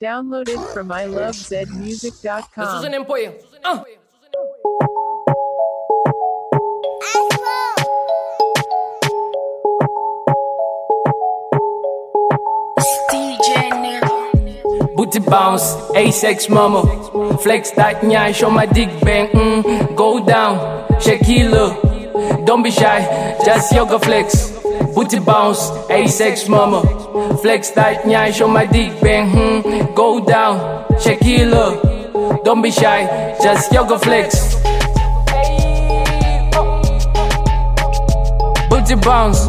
Downloaded from ilovezmusic.com. Susan Empoyer. Booty bounce, A6 mama. Flex that nyai, show my dick bang. Go down, Shakila. Don't be shy, just yoga flex. Booty bounce, A6 mama. Flex that nyai, show my dick bang. Go down, Shakila. Don't be shy, just yoga flex. Booty bounce.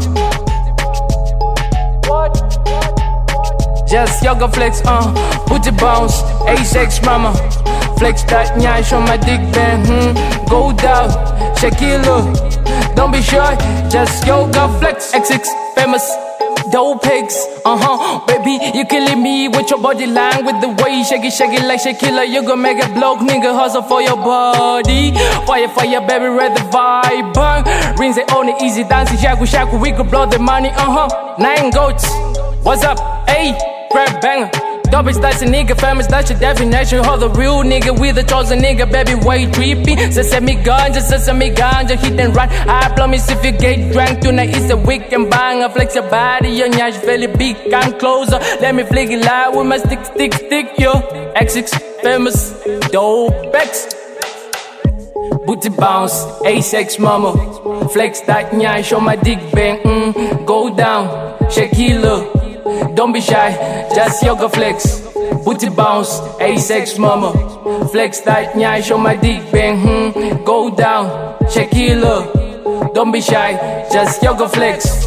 Just yoga flex, booty bounce, A6 mama. Flex that nyai, show my dick bang. Go down, Shakila. Don't be shy, just yoga flex. X6 famous, dope pics, baby, you killing me with your body line, with the way you shake it like Shakila. You gon' make it blow, nigga, hustle for your body. Fire, fire, baby, red the vibe burn. Rings it on it, easy dancing, shaku, we could blow the money, 9 goats, what's up, ayy? Rap banger, double slice a nigga, famous, that's your definition. Hold the real nigga, we the chosen nigga, baby, way trippy. Sesame ganja, hit and run. I promise if you get drunk tonight, it's a weekend banger. Flex your body, your nyash belly big, come closer. Let me flick it loud with my stick, yo. X6 famous, dope X. Booty bounce, A6 mama. Flex that nyash, show my dick bang. Go down, Shakila. Don't be shy, just yoga flex. Booty bounce, A6 mama. Flex that nyai, show my dick bang. Go down, Shakila. Don't be shy, just yoga flex.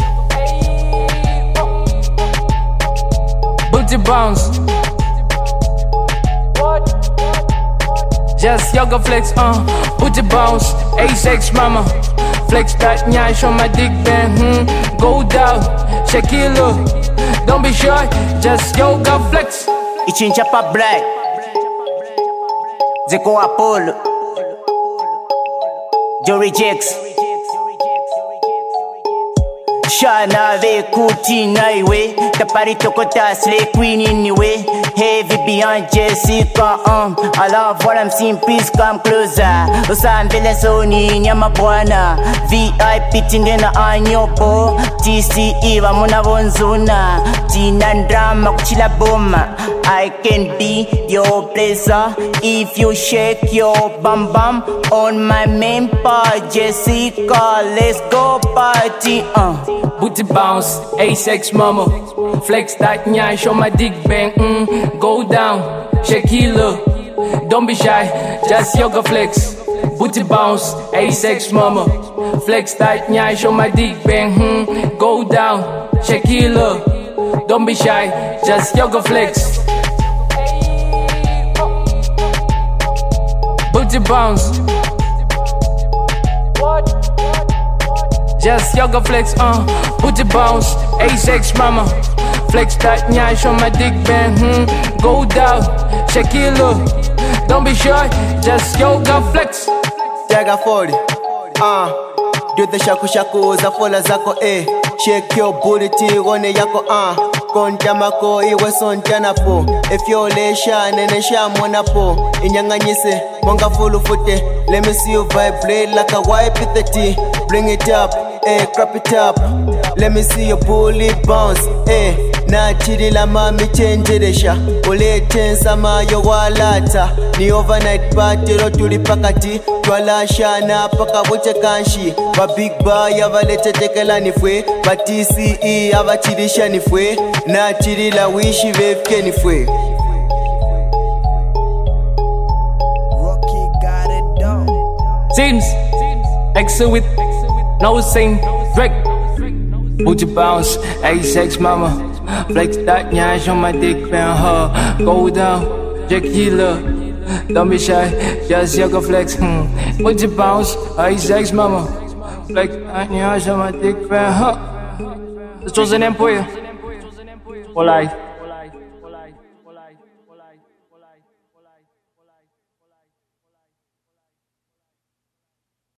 Booty bounce. Just yoga flex, booty bounce, A6 mama. Flex that nyai, show my dick bang. Go down, Shakila. Don't be shy, just yoga flex. Ichincha pa black Zeko Apollo Jory Jakes Shana ve kuti na iwe Tapari toko tasle queen anyway. Heavy beyond Jessica I love what I'm seeing, please come closer. Usambele soni nyama bwana. VIP tindena anyopo. TCE wamuna bonzuna. Tina drama kuchila boma. I can be your pleasure if you shake your bum bum on my main part. Jessica, let's go party. Booty bounce, A6 mama. Flex that nyai, show my dick bang. Go down, Shakila. Don't be shy, just yoga flex. Booty bounce, A6 mama. Flex that nyai, show my dick bang. Go down, Shakila. Don't be shy, just yoga flex. Booty bounce. Just yoga flex, booty bounce, A6 mama. Flex that nyai, show my dick bang. Go down, Shakila. Don't be shy, just yoga flex. Jaga 40, do the shaku za fola zako, Shake your booty tigone yako, Konta mako iwe sontana po. If you're lesha nene shamona po. Inyanganyise, monga fulu fute. Let me see you vibrate like a wipe with the tea. Bring it up, crop it up. Let me see your bully bounce, Na chidi la mami change desha. Ule tensa mayo walata. Ni overnight party ro tulipakati. Twala shana paka wote kanshi. Ba big bar ya valete tekela nifwe. Ba TCE ya ba chidisha nifwe. Na chidi la wishi vefke nifwe. Rocky got it done. Seems, Excel with no same Drake. Booty bounce, A6 mama. Flex that nyai, show my dick bang. Go down, Shakila. Don't be shy, just yoga flex. Booty bounce, A6 mama. Flex that nyai, show my dick bang. The chosen employer for life.